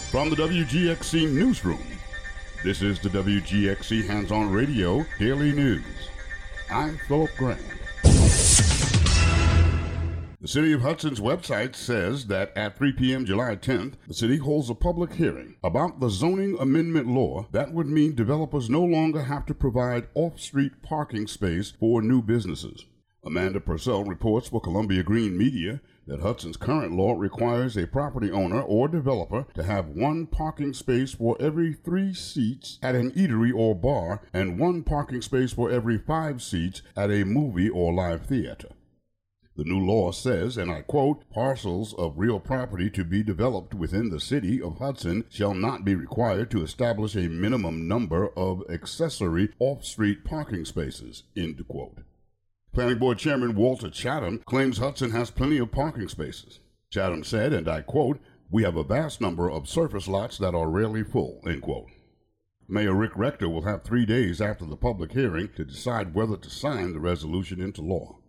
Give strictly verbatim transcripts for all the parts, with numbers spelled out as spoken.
From the W G X C Newsroom, this is the W G X C Hands-On Radio Daily News. I'm Philip Grant. The City of Hudson's website says that at three p.m. July tenth, the city holds a public hearing about the zoning amendment law that would mean developers no longer have to provide off-street parking space for new businesses. Amanda Purcell reports for Columbia Green Media that Hudson's current law requires a property owner or developer to have one parking space for every three seats at an eatery or bar and one parking space for every five seats at a movie or live theater. The new law says, and I quote, "Parcels of real property to be developed within the city of Hudson shall not be required to establish a minimum number of accessory off-street parking spaces," end quote. Planning Board Chairman Walter Chatham claims Hudson has plenty of parking spaces. Chatham said, and I quote, "We have a vast number of surface lots that are rarely full," end quote. Mayor Rick Rector will have three days after the public hearing to decide whether to sign the resolution into law.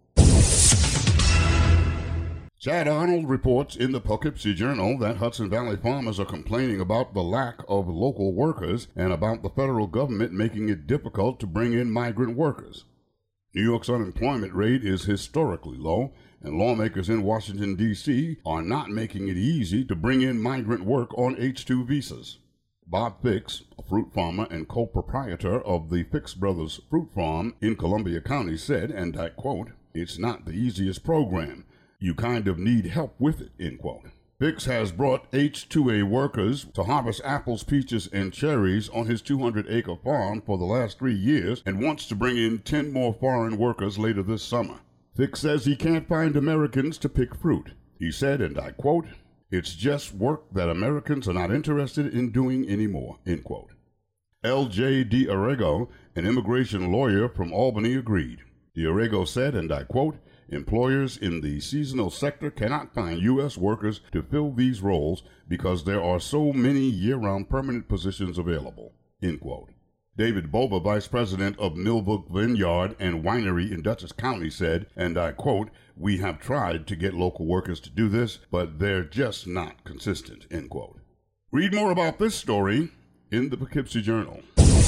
Chad Arnold reports in the Poughkeepsie Journal that Hudson Valley farmers are complaining about the lack of local workers and about the federal government making it difficult to bring in migrant workers. New York's unemployment rate is historically low, and lawmakers in Washington, D C are not making it easy to bring in migrant work on H two visas. Bob Fix, a fruit farmer and co-proprietor of the Fix Brothers Fruit Farm in Columbia County, said, and I quote, "It's not the easiest program. You kind of need help with it," end quote. Fix has brought H two A workers to harvest apples, peaches, and cherries on his two hundred acre farm for the last three years and wants to bring in ten more foreign workers later this summer. Fix says he can't find Americans to pick fruit. He said, and I quote, "It's just work that Americans are not interested in doing anymore," end quote. L J D'Arrego, an immigration lawyer from Albany, agreed. D'Arrego said, and I quote, "Employers in the seasonal sector cannot find U S workers to fill these roles because there are so many year-round permanent positions available," end quote. David Boba, vice president of Millbrook Vineyard and Winery in Dutchess County, said, and I quote, "We have tried to get local workers to do this, but they're just not consistent," end quote. Read more about this story in the Poughkeepsie Journal.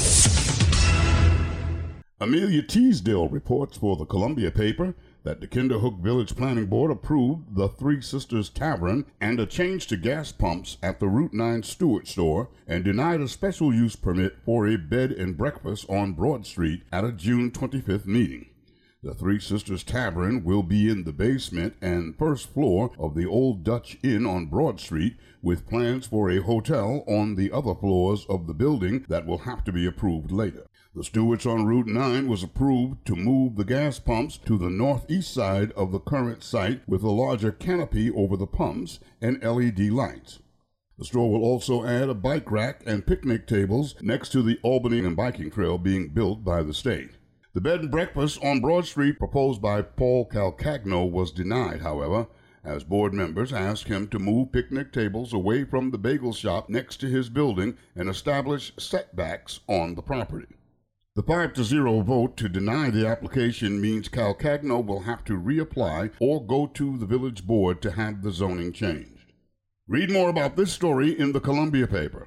Amelia Teasdale reports for the Columbia paper that the Kinderhook Village Planning Board approved the Three Sisters Tavern and a change to gas pumps at the Route nine Stewart store and denied a special use permit for a bed and breakfast on Broad Street at a June twenty-fifth meeting. The Three Sisters Tavern will be in the basement and first floor of the Old Dutch Inn on Broad Street, with plans for a hotel on the other floors of the building that will have to be approved later. The Stewart's on Route nine was approved to move the gas pumps to the northeast side of the current site with a larger canopy over the pumps and L E D lights. The store will also add a bike rack and picnic tables next to the Albany and biking trail being built by the state. The bed and breakfast on Broad Street proposed by Paul Calcagno was denied, however, as board members asked him to move picnic tables away from the bagel shop next to his building and establish setbacks on the property. The five to zero vote to deny the application means Calcagno will have to reapply or go to the village board to have the zoning changed. Read more about this story in the Columbia paper.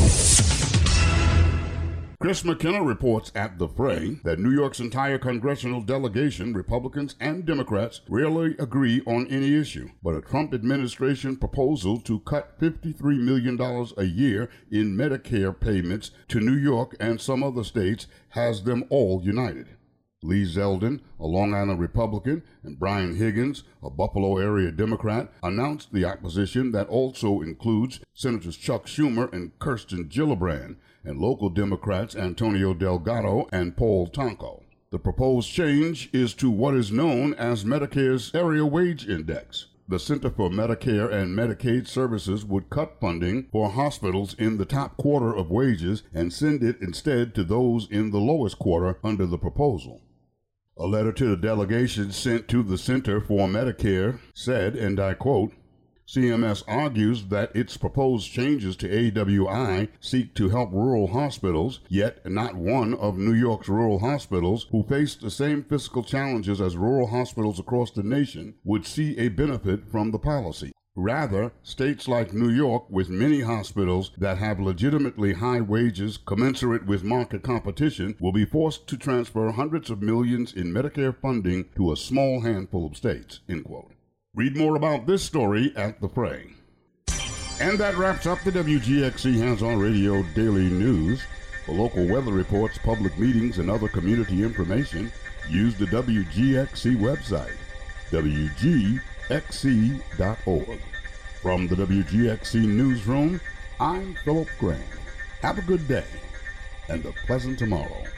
Chris McKenna reports at The Fray that New York's entire congressional delegation, Republicans and Democrats, rarely agree on any issue, but a Trump administration proposal to cut fifty-three million dollars a year in Medicare payments to New York and some other states has them all united. Lee Zeldin, a Long Island Republican, and Brian Higgins, a Buffalo area Democrat, announced the opposition that also includes Senators Chuck Schumer and Kirsten Gillibrand, and local Democrats Antonio Delgado and Paul Tonko. The proposed change is to what is known as Medicare's Area Wage Index. The Center for Medicare and Medicaid Services would cut funding for hospitals in the top quarter of wages and send it instead to those in the lowest quarter under the proposal. A letter to the delegation sent to the Center for Medicare said, and I quote, C M S argues that its proposed changes to A W I seek to help rural hospitals, yet not one of New York's rural hospitals, who face the same fiscal challenges as rural hospitals across the nation, would see a benefit from the policy. Rather, states like New York, with many hospitals that have legitimately high wages commensurate with market competition, will be forced to transfer hundreds of millions in Medicare funding to a small handful of states, end quote. Read more about this story at The Fray. And that wraps up the W G X C Hands On Radio Daily News. For local weather reports, public meetings, and other community information, use the W G X C website, W G X C dot org. From the W G X C Newsroom, I'm Philip Grant. Have a good day and a pleasant tomorrow.